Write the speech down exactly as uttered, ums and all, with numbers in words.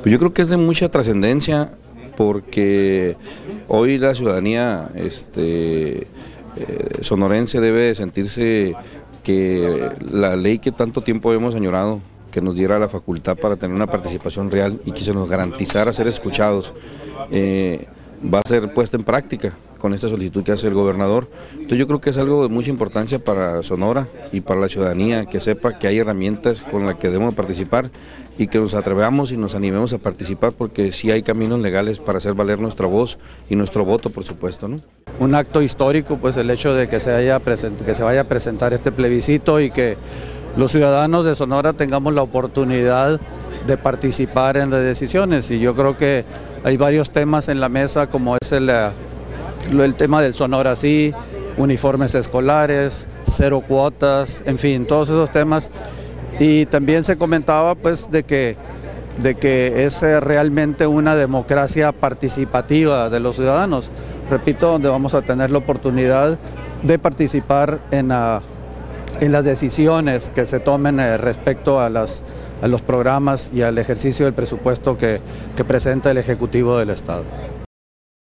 Pues yo creo que es de mucha trascendencia porque hoy la ciudadanía este, eh, sonorense debe sentirse que la ley que tanto tiempo hemos añorado, que nos diera la facultad para tener una participación real y que se nos garantizara ser escuchados, eh, va a ser puesta en práctica con esta solicitud que hace el gobernador. Entonces yo creo que es algo de mucha importancia para Sonora y para la ciudadanía, que sepa que hay herramientas con las que debemos participar y que nos atrevamos y nos animemos a participar, porque sí hay caminos legales para hacer valer nuestra voz y nuestro voto, por supuesto, ¿no? Un acto histórico, pues el hecho de que se, haya present- que se vaya a presentar este plebiscito y que los ciudadanos de Sonora tengamos la oportunidad de participar en las decisiones. Y yo creo que hay varios temas en la mesa, como es el, el tema del Sonora Sí, uniformes escolares, cero cuotas, en fin, todos esos temas. Y también se comentaba pues de que, de que es realmente una democracia participativa de los ciudadanos. Repito, donde vamos a tener la oportunidad de participar en, la, en las decisiones que se tomen respecto a las a los programas y al ejercicio del presupuesto que, que presenta el Ejecutivo del Estado.